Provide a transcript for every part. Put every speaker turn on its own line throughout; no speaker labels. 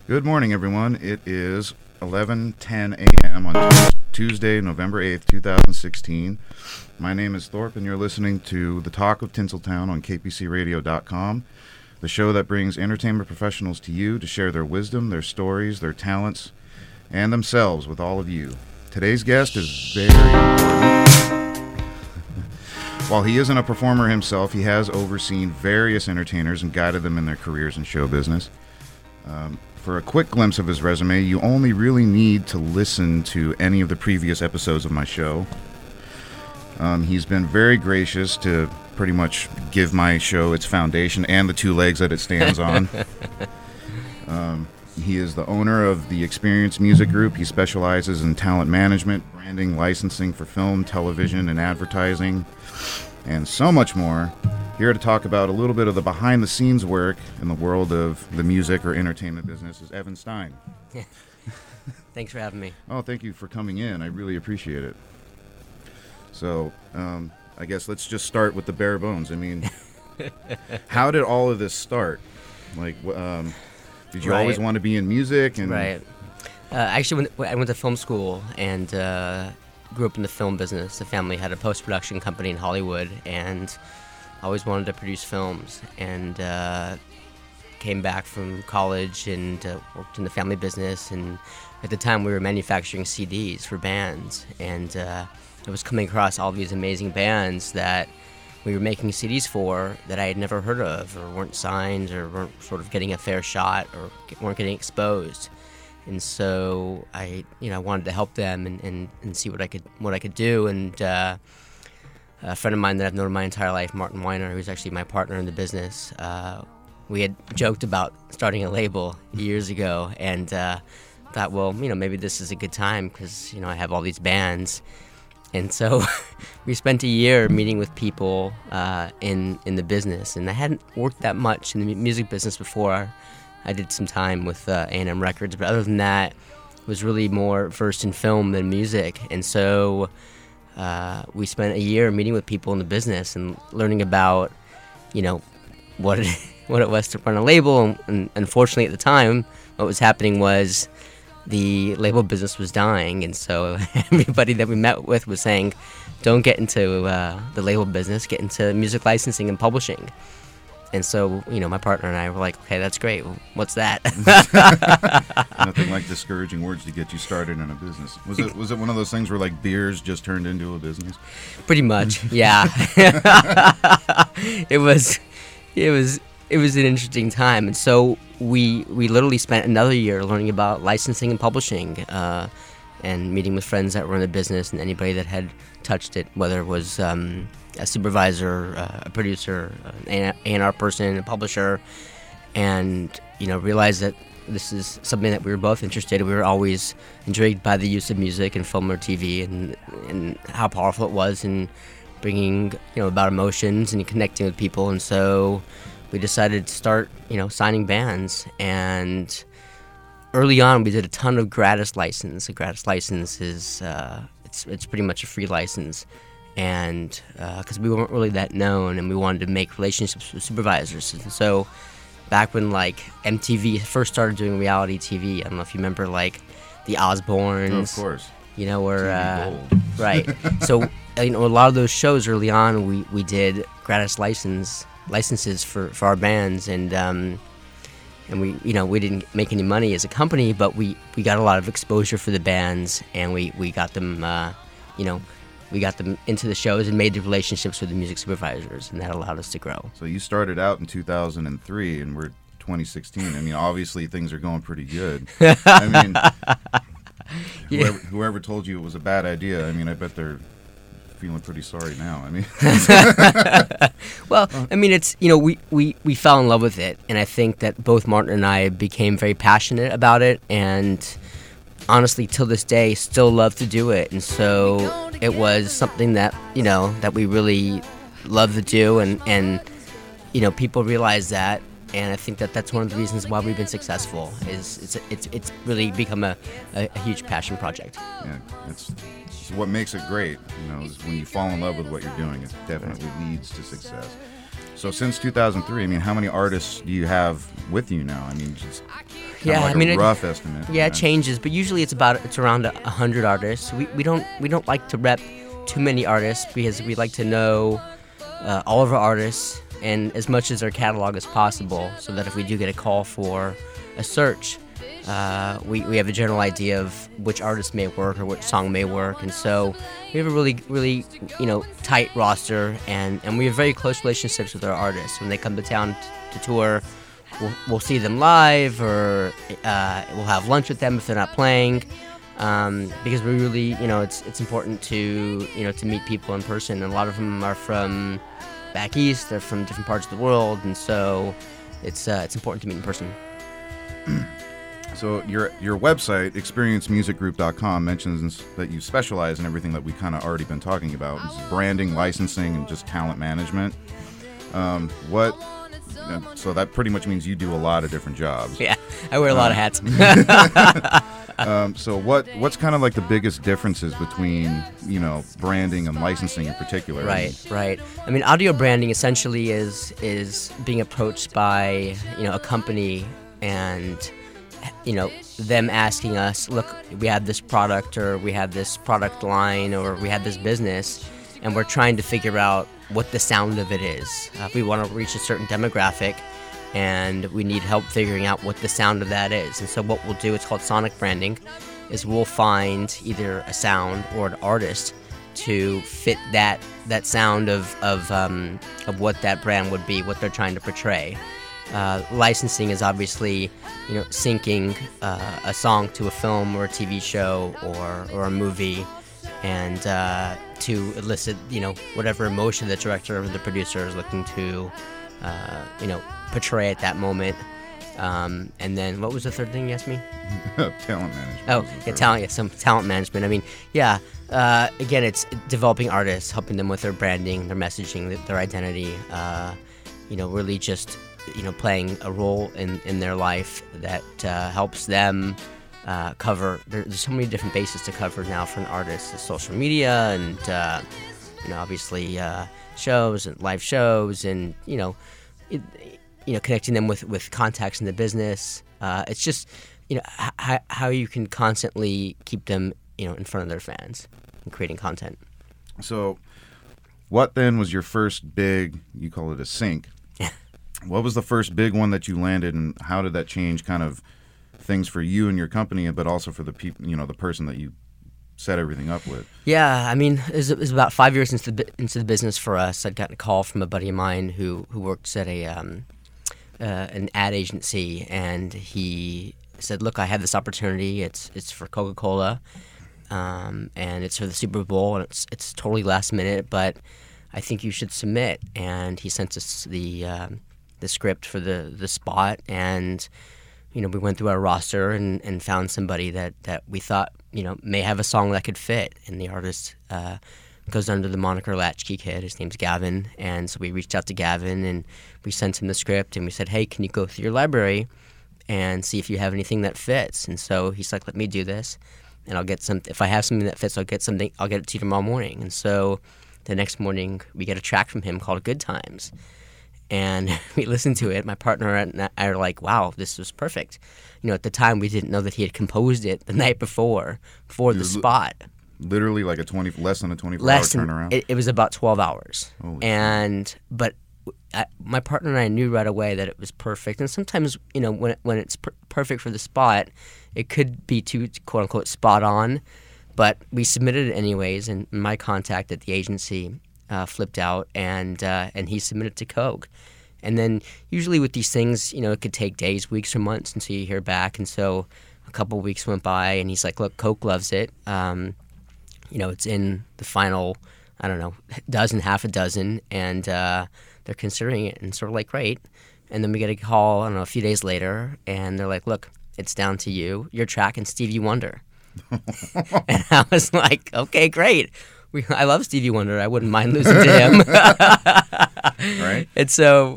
Good morning, everyone. It is 11:10 a.m. on Tuesday, November 8th, 2016. My name is Thorpe, and you're listening to The Talk of Tinseltown on kpcradio.com, the show that brings entertainment professionals to you to share their wisdom, their stories, their talents, and themselves with all of you. Today's guest is very important. While he isn't a performer himself, he has overseen various entertainers and guided them in their careers in show business. For a quick glimpse of his resume, you only really need to listen to any of the previous episodes of my show. He's been very gracious to pretty much give my show its foundation and the two legs that it stands on. He is the owner of the Experience Music Group. He specializes in talent management, branding, licensing for film, television, and advertising, and so much more. Here to talk about a little bit of the behind-the-scenes work in the world of the music or entertainment business is Evan Stein.
Thanks for having me.
Oh, thank you for coming in. I really appreciate it. So, I guess let's just start with the bare bones. I mean, how did all of this start? Like, did you always want to be in music? And
Right. Actually, when I went to film school and grew up in the film business. The family had a post-production company in Hollywood, and always wanted to produce films, and came back from college and worked in the family business. And at the time we were manufacturing CDs for bands, and I was coming across all these amazing bands that we were making CDs for that I had never heard of, or weren't signed, or weren't sort of getting a fair shot, or weren't getting exposed. And so I wanted to help them and see what I could do. And a friend of mine that I've known my entire life, Martin Weiner, who's actually my partner in the business, we had joked about starting a label years ago, and thought, well, maybe this is a good time because I have all these bands. And so we spent a year meeting with people in the business, and I hadn't worked that much in the music business before. I did some time with A&M Records, but other than that, was really more versed in film than music. And so we spent a year meeting with people in the business and learning about, what it was to run a label. And unfortunately, at the time, what was happening was the label business was dying. And so everybody that we met with was saying, don't get into the label business, get into music licensing and publishing. And so, my partner and I were like, okay, that's great. What's that?
Nothing like discouraging words to get you started in a business. Was it one of those things where like beers just turned into a business?
Pretty much, yeah. It was an interesting time. And so we literally spent another year learning about licensing and publishing, and meeting with friends that were in the business and anybody that had touched it, whether it was a supervisor, a producer, an A&R person, a publisher, and realized that this is something that we were both interested in. We were always intrigued by the use of music in film or TV, and how powerful it was in bringing about emotions and connecting with people. And so we decided to start signing bands. And early on, we did a ton of gratis license. A gratis license is it's pretty much a free license. And because we weren't really that known, and we wanted to make relationships with supervisors. And so back when MTV first started doing reality TV, I don't know if you remember the Osbournes.
Oh, of course.
Where right. So a lot of those shows early on, we did gratis licenses for our bands, and we we didn't make any money as a company, but we got a lot of exposure for the bands, and we got them we got them into the shows and made the relationships with the music supervisors, and that allowed us to grow.
So you started out in 2003, and we're 2016. I mean, obviously things are going pretty good. I mean, whoever told you it was a bad idea, I mean, I bet they're feeling pretty sorry now. I mean,
well, I mean, it's we fell in love with it, and I think that both Martin and I became very passionate about it, and honestly, till this day, still love to do it. And so it was something that that we really love to do, and people realize that, and I think that that's one of the reasons why we've been successful. Is it's really become a huge passion project.
Yeah, it's what makes it great. Is when you fall in love with what you're doing, it definitely leads to success. So since 2003, I mean, how many artists do you have with you now? I mean, just Kind of like a rough estimate.
Yeah, it changes, but usually it's around 100 artists. We don't like to rep too many artists because we like to know all of our artists and as much as their catalog as possible, so that if we do get a call for a search, we have a general idea of which artist may work or which song may work. And so we have a really tight roster, and we have very close relationships with our artists. When they come to town to tour, we'll see them live, or we'll have lunch with them if they're not playing, because we really, it's important to meet people in person. And a lot of them are from back east, they're from different parts of the world, and so it's important to meet in person.
So your website, experiencemusicgroup.com, mentions that you specialize in everything that we kind of already been talking about: branding, licensing, and just talent management. So that pretty much means you do a lot of different jobs.
Yeah, I wear a lot of hats.
So what's kind of like the biggest differences between branding and licensing in particular?
Right. I mean, audio branding essentially is being approached by a company and them asking us, look, we have this product, or we have this product line, or we have this business, and we're trying to figure out what the sound of it is. We want to reach a certain demographic, and we need help figuring out what the sound of that is. And so what we'll do, it's called sonic branding, is we'll find either a sound or an artist to fit that sound of what that brand would be, what they're trying to portray. Licensing is obviously, syncing a song to a film or a TV show or a movie, and to elicit, whatever emotion the director or the producer is looking to, portray at that moment. And then, what was the third thing you asked me?
Talent management.
Oh, yeah, some talent management. I mean, yeah. Again, it's developing artists, helping them with their branding, their messaging, their identity. Really just playing a role in their life that helps them cover. There's so many different bases to cover now for an artist: the social media, and obviously shows and live shows, and connecting them with contacts in the business. It's just how you can constantly keep them in front of their fans and creating content.
So, what then was your first big? You call it a sync. What was the first big one that you landed, and how did that change kind of things for you and your company, but also for the people, the person that you set everything up with?
Yeah, I mean, it was about 5 years into the business for us. I'd gotten a call from a buddy of mine who works at an ad agency, and he said, "Look, I have this opportunity. It's for Coca-Cola, and it's for the Super Bowl, and it's totally last minute, but I think you should submit." And he sent us the script for the spot, and we went through our roster and found somebody that we thought may have a song that could fit. And the artist goes under the moniker Latchkey Kid. His name's Gavin. And so we reached out to Gavin, and we sent him the script, and we said, "Hey, can you go through your library and see if you have anything that fits?" And so he's like, "Let me do this, and I'll get some. If I have something that fits, I'll get it to you tomorrow morning." And so the next morning, we get a track from him called "Good Times." And we listened to it. My partner and I are like, "Wow, this was perfect." At the time, we didn't know that he had composed it the night before for the spot.
Literally like less than a 24-hour turnaround?
It was about 12 hours.
Holy
But my partner and I knew right away that it was perfect. And sometimes, when it's perfect for the spot, it could be too, quote-unquote, spot on. But we submitted it anyways, and my contact at the agency flipped out, and he submitted to Coke. And then usually with these things, it could take days, weeks, or months until you hear back. And so a couple weeks went by, and he's like, "Look, Coke loves it. It's in the final, I don't know, half a dozen, and they're considering it." And so we're like, "Great." And then we get a call, I don't know, a few days later, and they're like, "Look, it's down to you. Your track and Stevie Wonder." And I was like, "Okay, great. I love Stevie Wonder. I wouldn't mind losing to him."
Right.
And so,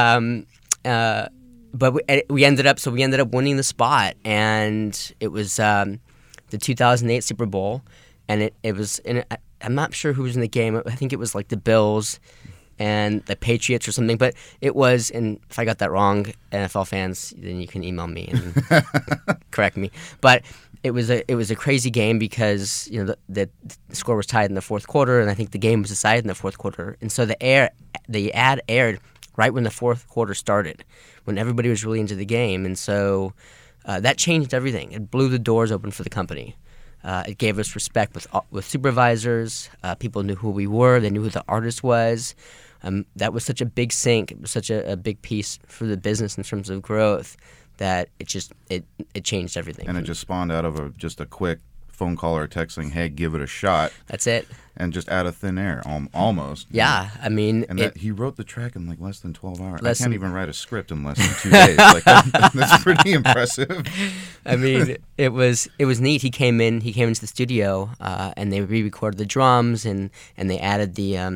but we ended up winning the spot, and it was the 2008 Super Bowl, and it was I'm not sure who was in the game. I think it was like the Bills and the Patriots or something. But it was, and if I got that wrong, NFL fans, then you can email me and correct me. But it was a crazy game because the score was tied in the fourth quarter, and I think the game was decided in the fourth quarter. And so the ad aired right when the fourth quarter started, when everybody was really into the game, and so that changed everything. It blew the doors open for the company. It gave us respect with supervisors. People knew who we were. They knew who the artist was. That was such a big sink. It was such a big piece for the business in terms of growth that it changed everything.
And it just spawned out of just a quick phone call or text saying, "Hey, give it a shot."
That's it.
And just out of thin air, almost.
Yeah, I mean,
and he wrote the track in like less than 12 hours. I can't even write a script in less than 2 days. Like that's pretty impressive.
I mean, it was neat. He came into the studio, and they re-recorded the drums, and they added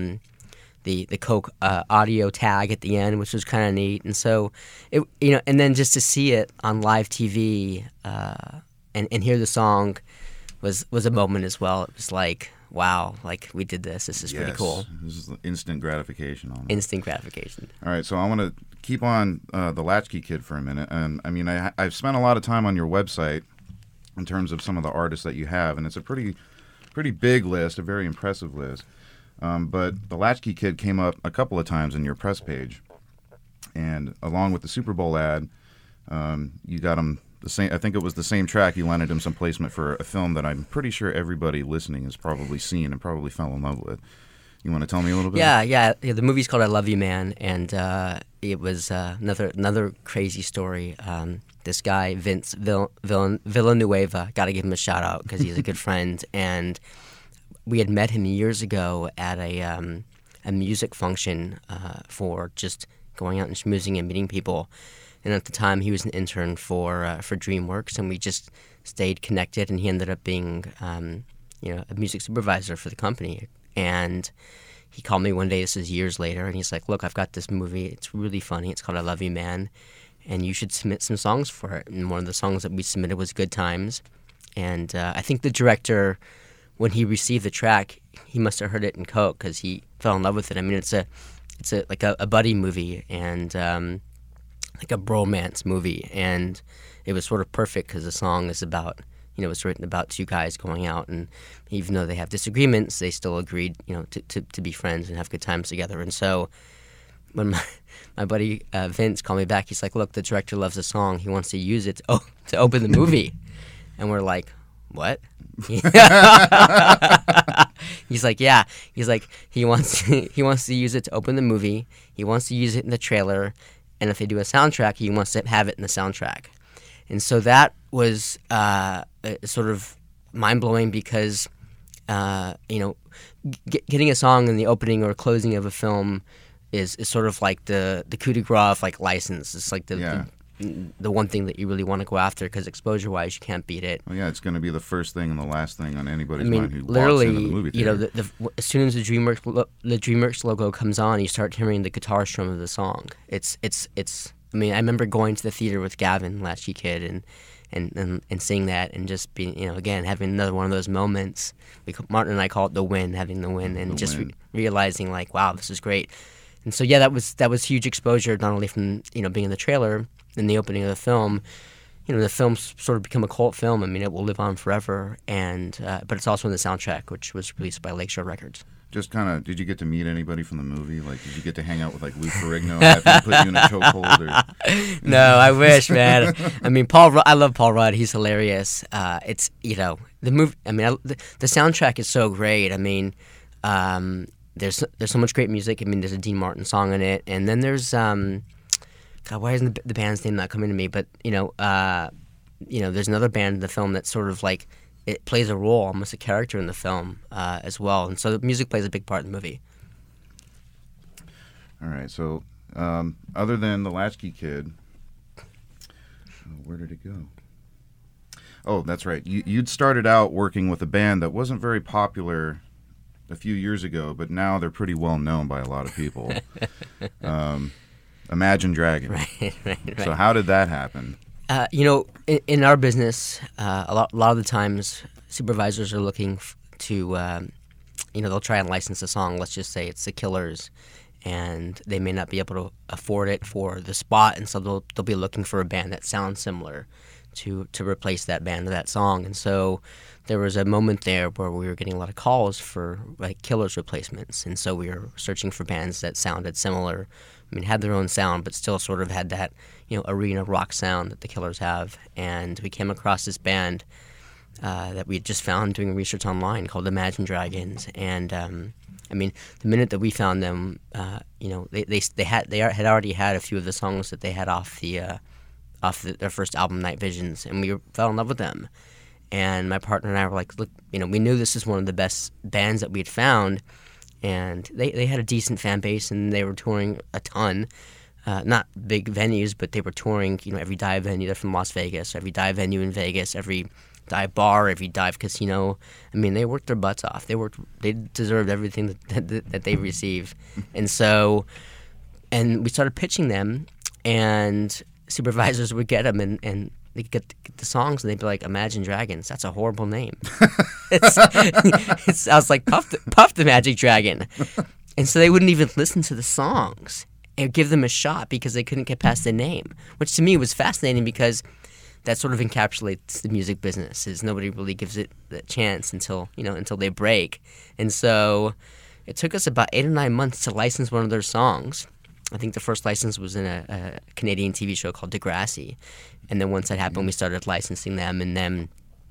the Coke audio tag at the end, which was kind of neat. And so, and then just to see it on live TV and hear the song was a moment as well. It was like, wow, like we did this. This is pretty cool.
This is instant gratification on it.
Instant gratification.
All right, so I want to keep on the Latchkey Kid for a minute. And I mean, I've spent a lot of time on your website in terms of some of the artists that you have, and it's a pretty big list, a very impressive list. But the Latchkey Kid came up a couple of times in your press page, and along with the Super Bowl ad, you got him the same. I think it was the same track. You landed him some placement for a film that I'm pretty sure everybody listening has probably seen and probably fell in love with. You want to tell me a little bit?
Yeah. The movie's called I Love You, Man, and it was another crazy story. This guy Vince Villanueva, got to give him a shout out because he's a good friend, and we had met him years ago at a music function for just going out and schmoozing and meeting people. And at the time, he was an intern for DreamWorks, and we just stayed connected. And he ended up being, a music supervisor for the company. And he called me one day. This is years later, and he's like, "Look, I've got this movie. It's really funny. It's called I Love You, Man, and you should submit some songs for it." And one of the songs that we submitted was "Good Times." And I think the director, when he received the track, he must have heard it in Coke because he fell in love with it. I mean, it's like a buddy movie and like a bromance movie, and it was sort of perfect because the song is about, it's written about two guys going out, and even though they have disagreements, they still agreed, to be friends and have good times together. And so when my buddy Vince called me back, he's like, "Look, the director loves the song. He wants to use it to open the movie." And we're like, "What?" He's like, "Yeah." He's like, he wants to use it to open the movie. He wants to use it in the trailer, and if they do a soundtrack, he wants to have it in the soundtrack. And so that was sort of mind blowing because getting a song in the opening or closing of a film is sort of like the coup de grace of like license. It's like the one thing that you really want to go after because exposure-wise, you can't beat it.
Well, yeah, it's going to be the first thing and the last thing on anybody's mind who walks into the movie theater.
As soon as the DreamWorks logo comes on, you start hearing the guitar strum of the song. It's. I mean, I remember going to the theater with Gavin, Latchkey Kid, and seeing that and just being, again, having another one of those moments. Martin and I call it the win, having the win, and just realizing like, wow, this is great. And so, yeah, that was huge exposure, not only from, being in the trailer in the opening of the film. The film's sort of become a cult film. I mean, it will live on forever, and but it's also in the soundtrack, which was released by Lakeshore Records.
Just kind of, did you get to meet anybody from the movie? Like, did you get to hang out with, like, Lou Ferrigno and have him put you in a chokehold? Or...
No, I wish, man. I mean, I love Paul Rudd. He's hilarious. It's, the movie, I mean, the soundtrack is so great. I mean, there's so much great music. I mean, there's a Dean Martin song in it. And then there's, God, why isn't the band's name not coming to me? But, there's another band in the film that's sort of like, it plays a role, almost a character in the film as well. And so the music plays a big part in the movie.
All right. So other than the Latchkey Kid, where did it go? Oh, that's right. You'd started out working with a band that wasn't very popular a few years ago, but now they're pretty well known by a lot of people. Imagine Dragons.
Right.
So how did that happen?
In our business, a lot of the times supervisors are looking to, they'll try and license a song. Let's just say it's The Killers, and they may not be able to afford it for the spot, and so they'll be looking for a band that sounds similar to replace that band or that song. And so there was a moment there where we were getting a lot of calls for like Killers replacements, and so we were searching for bands that sounded similar. I mean, had their own sound, but still sort of had that, arena rock sound that the Killers have. And we came across this band that we had just found doing research online called Imagine Dragons. And I mean, the minute that we found them, they had already had a few of the songs that they had off their first album, Night Visions, and we fell in love with them. And my partner and I were like, look, we knew this is one of the best bands that we had found, and they had a decent fan base, and they were touring a ton. Not big venues, but they were touring, every dive venue. They're from Las Vegas, every dive venue in Vegas, every dive bar, every dive casino. I mean, they worked their butts off. They deserved everything that they received. And we started pitching them, and supervisors would get them, and they could get the songs, and they'd be like, Imagine Dragons, that's a horrible name. I was like, Puff the Magic Dragon. And so they wouldn't even listen to the songs and give them a shot because they couldn't get past the name, which to me was fascinating because that sort of encapsulates the music business, is nobody really gives it the chance until they break. And so it took us about 8 or 9 months to license one of their songs. I think the first license was in a Canadian TV show called Degrassi. And then once that happened, we started licensing them, and then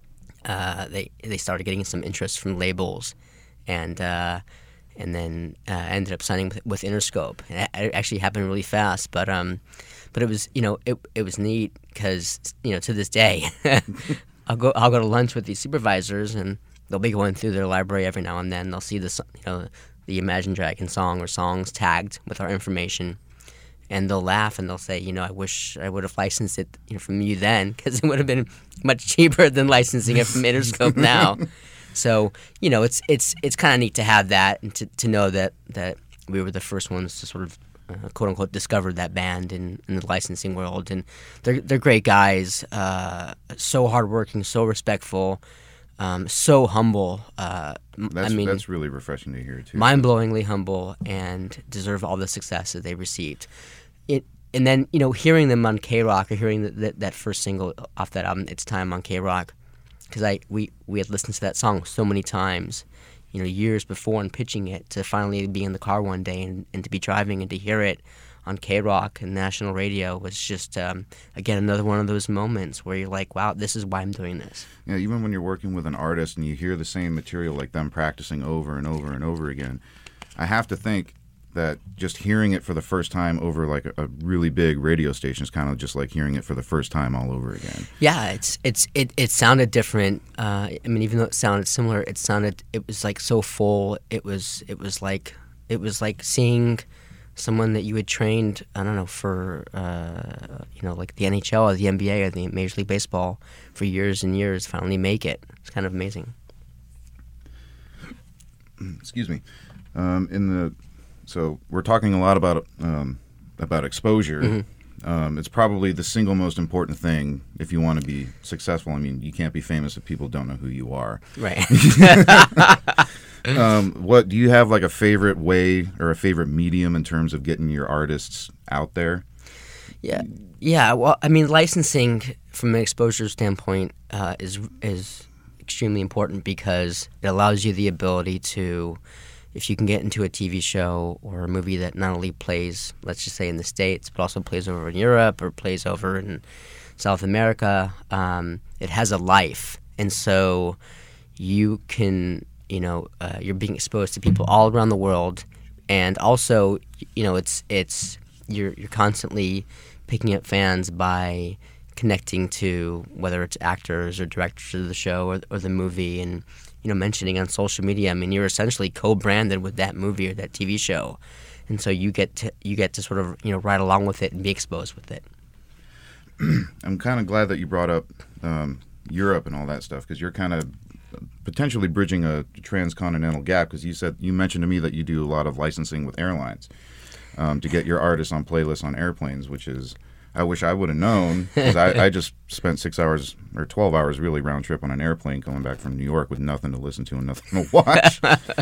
they started getting some interest from labels, and then ended up signing with Interscope. And it actually happened really fast, but it was it was neat because to this day I'll go to lunch with these supervisors, and they'll be going through their library every now and then. They'll see the Imagine Dragon song or songs tagged with our information, and they'll laugh and they'll say, I wish I would have licensed it from you then, because it would have been much cheaper than licensing it from Interscope now. So it's kind of neat to have that, and to know that we were the first ones to sort of quote unquote discover that band in the licensing world. And they're great guys, so hardworking, so respectful. So humble.
That's really refreshing to hear too.
Mind-blowingly humble, and deserve all the success that they received. And then hearing them on K-Rock, or hearing that first single off that album, It's Time, on K-Rock, because we had listened to that song so many times, years before, and pitching it, to finally be in the car one day and to be driving and to hear it on K-Rock and national radio was just, again, another one of those moments where you're like, wow, this is why I'm doing this.
Yeah, even when you're working with an artist and you hear the same material, like them practicing over and over and over again, I have to think that just hearing it for the first time over like a really big radio station is kind of just like hearing it for the first time all over again.
Yeah, it sounded different. I mean, even though it sounded similar, it was like so full. It was like seeing someone that you had trained, I don't know, for like the NHL or the NBA or the Major League Baseball for years and years finally make it. It's kind of amazing.
Excuse me. So we're talking a lot about exposure. Mm-hmm. It's probably the single most important thing if you want to be successful. I mean, you can't be famous if people don't know who you are.
Right.
What do you have, like a favorite way or a favorite medium in terms of getting your artists out there?
Yeah. Well, I mean, licensing from an exposure standpoint is extremely important because it allows you the ability to, if you can get into a TV show or a movie that not only plays, let's just say, in the States, but also plays over in Europe or plays over in South America, it has a life, and so you can. You're being exposed to people all around the world, and also, you're constantly picking up fans by connecting to whether it's actors or directors of the show or the movie, and mentioning on social media. I mean, you're essentially co-branded with that movie or that TV show, and so you get to sort of ride along with it and be exposed with it.
I'm kind of glad that you brought up Europe and all that stuff, because you're kind of potentially bridging a transcontinental gap, because you mentioned to me that you do a lot of licensing with airlines to get your artists on playlists on airplanes, which is I wish I would have known, because I just spent 6 hours or 12 hours really round trip on an airplane coming back from New York with nothing to listen to and nothing to watch.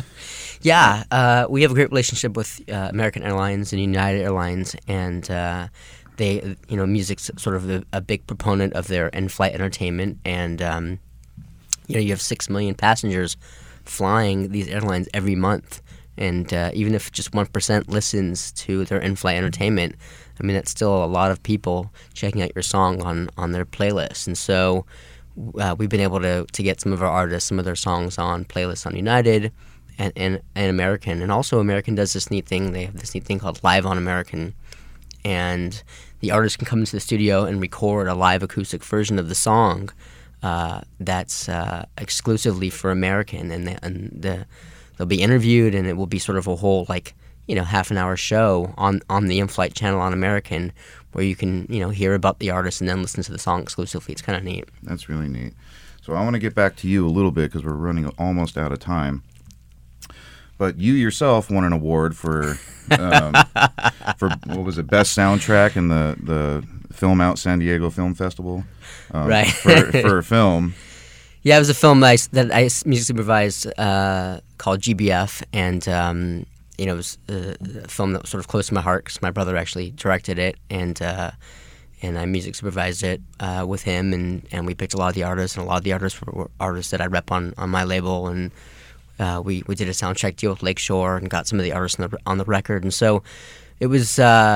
Yeah, we have a great relationship with American Airlines and United Airlines, and they, music's sort of a big proponent of their in-flight entertainment, and you have 6 million passengers flying these airlines every month, and even if just 1% listens to their in-flight entertainment, I mean, that's still a lot of people checking out your song on their playlist. And so we've been able to get some of our artists, some of their songs on playlists on United and American. And also American does this neat thing. They have this neat thing called Live on American. And the artist can come into the studio and record a live acoustic version of the song that's exclusively for American. And they'll be interviewed, and it will be sort of a whole, half an hour show on the in-flight channel on American, where you can hear about the artist and then listen to the song exclusively. It's kind of neat.
That's really neat. So I want to get back to you a little bit, because we're running almost out of time. But you yourself won an award for what was it, best soundtrack in the Film Out San Diego Film Festival,
right?
for a film.
Yeah, it was a film that I music supervised called GBF, and it was a film that was sort of close to my heart because my brother actually directed it, and I music supervised it with him, and we picked a lot of the artists, and a lot of the artists were artists that I rep on my label, and we did a soundtrack deal with Lakeshore and got some of the artists on the record, and so it was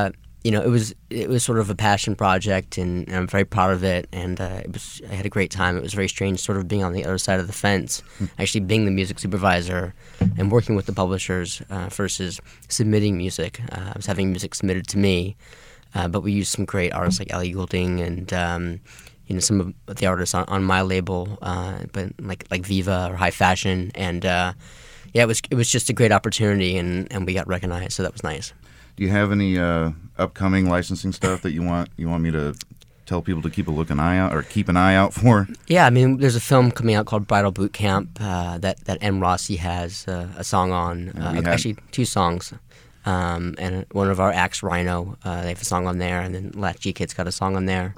it was sort of a passion project, and I'm very proud of it, and I had a great time. It was very strange sort of being on the other side of the fence, actually being the music supervisor and working with the publishers versus submitting music. I was having music submitted to me, but we used some great artists like Ellie Goulding and some of the artists on my label, but like Viva or High Fashion, and it was just a great opportunity, and we got recognized, so that was nice.
Do you have any upcoming licensing stuff that you want me to tell people to keep an eye out for? Yeah,
I mean, there's a film coming out called Bridal Boot Camp that M. Rossi has a song on. Actually, 2 songs. And one of our acts, Rhino, they have a song on there, and then Latchkey Kid's got a song on there.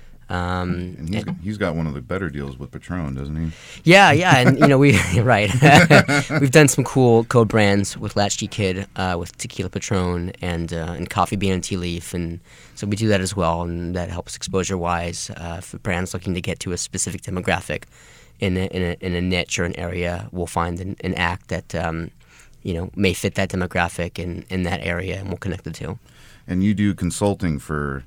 And he's got one of the better deals with Patron, doesn't he?
Yeah, and we right. We've done some cool co-brands with Latchkey Kid, with Tequila Patron and Coffee Bean and Tea Leaf, and so we do that as well, and that helps exposure-wise for brands looking to get to a specific demographic in a niche or an area. We'll find an act that may fit that demographic in that area, and we'll connect the two.
And you do consulting for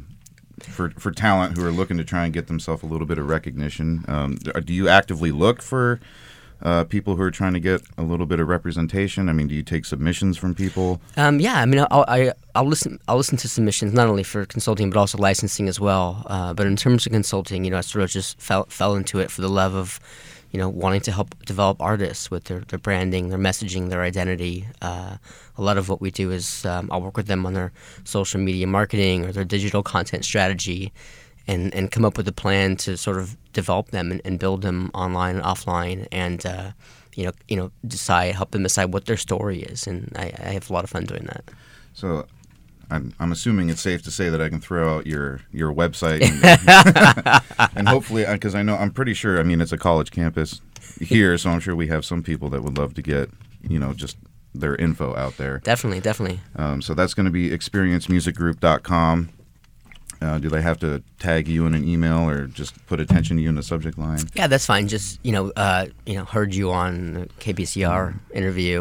talent who are looking to try and get themselves a little bit of recognition. Do you actively look for people who are trying to get a little bit of representation? I mean, do you take submissions from people?
Yeah, I mean, I'll listen to submissions, not only for consulting but also licensing as well. But in terms of consulting, I sort of just fell into it for the love of wanting to help develop artists with their branding, their messaging, their identity. A lot of what we do is I'll work with them on their social media marketing or their digital content strategy, and come up with a plan to sort of develop them and build them online and offline, and help them decide what their story is. And I have a lot of fun doing that.
So I'm assuming it's safe to say that I can throw out your website and hopefully, because I'm pretty sure, I mean, it's a college campus here, so I'm sure we have some people that would love to get just their info out there.
Definitely.
So that's going to be experiencemusicgroup.com. Do they have to tag you in an email or just put attention to you in the subject line?
Yeah, that's fine. Just heard you on the KBCR interview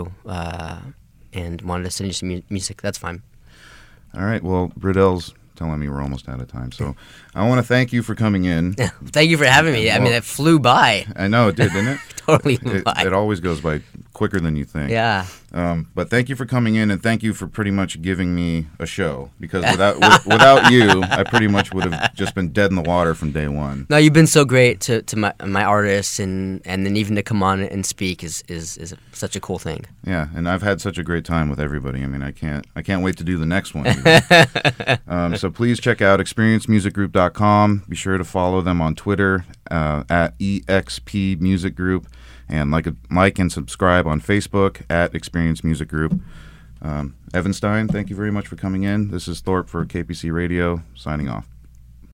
and wanted to send you some music. That's fine.
All right. Well, Bridell's telling me we're almost out of time, so I want to thank you for coming in.
Thank you for having me. I mean, it flew by.
I know it did, didn't it?
Totally flew by.
It always goes by quicker than you think.
Yeah.
But thank you for coming in, and thank you for pretty much giving me a show, because without you, I pretty much would have just been dead in the water from day one.
No, you've been so great to my artists, and then even to come on and speak is such a cool thing.
Yeah, and I've had such a great time with everybody. I mean, I can't wait to do the next one. So please check out experiencemusicgroup.com. Be sure to follow them on Twitter at EXP Music Group, and like and subscribe on Facebook at Experience Music Group. Evan Stein, thank you very much for coming in. This is Thorpe for KPC Radio, signing off.